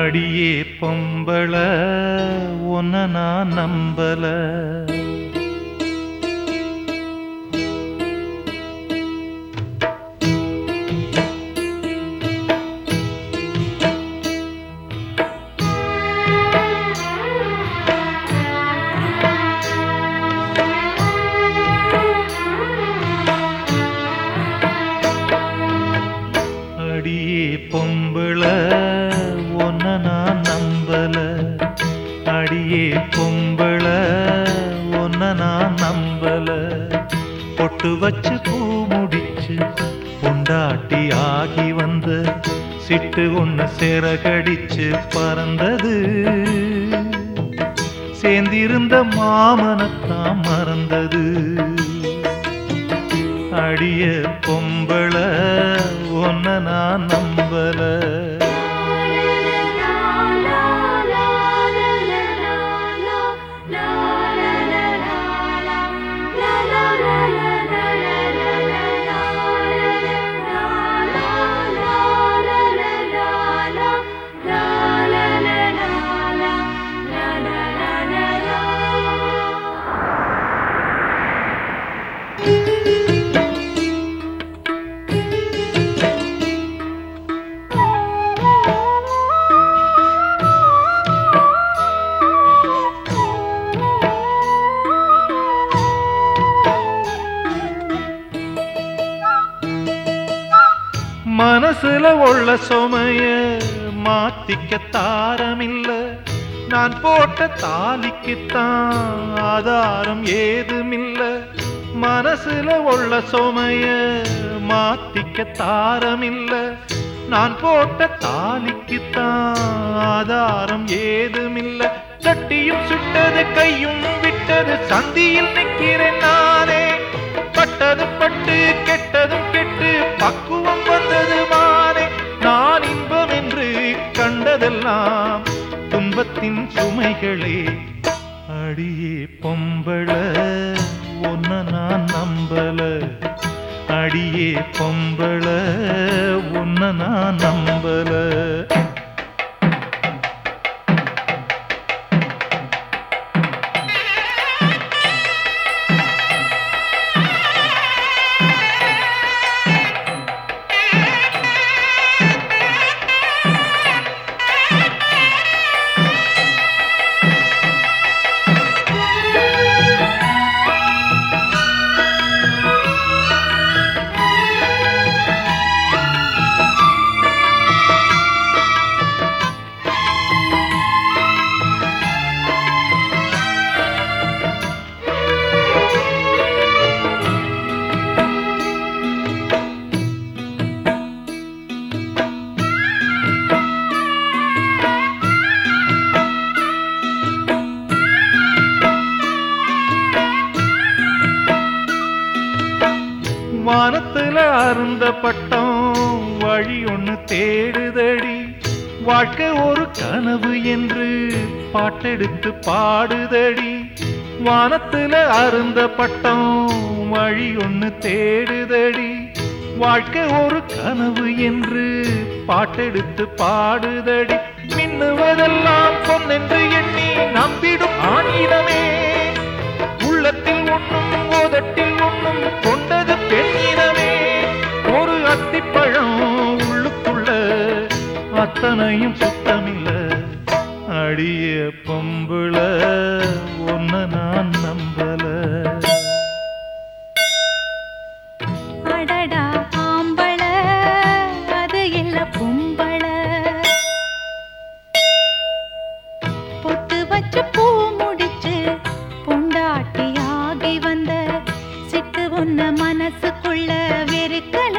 அடியே பொம்பள உன்ன நான் நம்பல. அடியே பொம்பள உன்ன நான் நம்பல. அடியே பொம்பள உன்ன நான் நம்பல. பொட்டு வச்சு பூ முடிச்சு பொண்டாட்டி ஆகி வந்த சிட்டு ஒண்ணு சிறகடிச்சு பறந்தது. சேர்ந்திருந்த மாமனத்தான் மறந்தது. அடிய பொம்பள உன்ன நான் நம்பல. மனசுல உள்ள சுமைய மாத்திக்க தாரமில்ல. நான் போட்ட தாலிக்குத்தான் ஆதாரம் ஏதுமில்ல. மனசுல உள்ள சுமைய மாத்திக்க தாரமில்ல. நான் போட்ட தாலிக்குத்தான் ஆதாரம் ஏதுமில்ல. சட்டியும் சுட்டது கையும் விட்டது சந்தியில் நிற்கிறேன் நானே. பட்டது பட்டு கெட்டதும் கெட்டு பக்குவம் வந்தது மானே. நான் இன்பம் என்று கண்டதெல்லாம் துன்பத்தின் சுமைகளே. அடியே பொம்பள உன்ன நான் நம்பல. அடியே பொம்பள உன்ன நான் நம்பல. வானத்துல அருந்த பட்டம் வழி ஒண்ணு தேடுதடி. வாழ்க்கை ஒரு கனவு என்று பாட்டெடுத்து பாடுதடி. வானத்துல அருந்த பட்டம் வழி ஒண்ணு தேடுதடி. வாழ்க்கை ஒரு கனவு என்று பாட்டெடுத்து பாடுதடி. மின்னுவதெல்லாம் பொன்னென்று எண்ணி நம்பிடும் ஆணிடமே. உள்ளத்தில் ஒண்ணும் ஓதட்டில் ஒண்ணும் கொண்டது பெண்ணினமே. ஒரு அத்திப்பழம் உள்ளுக்குள்ள அத்தனையும் சுத்தமில்ல. அடிய பொம்பள உன்ன நான் நம்பல. அடடா ஆம்பள அது இல்ல பொம்பள. பொட்டு வச்சு பூ முடிச்சு பொண்டாட்டி ஆகி வந்த சிட்டு ஒன்ன மனசுக்குள்ள வெறுக்கல.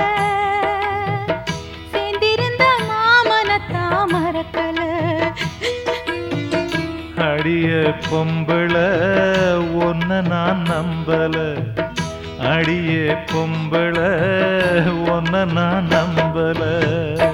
சேர்ந்திருந்த மாமனத்தா மறக்கல. அடிய பொம்பள உன்ன நான் நம்பல. அடியே பொம்பள உன்ன நான் நம்பல.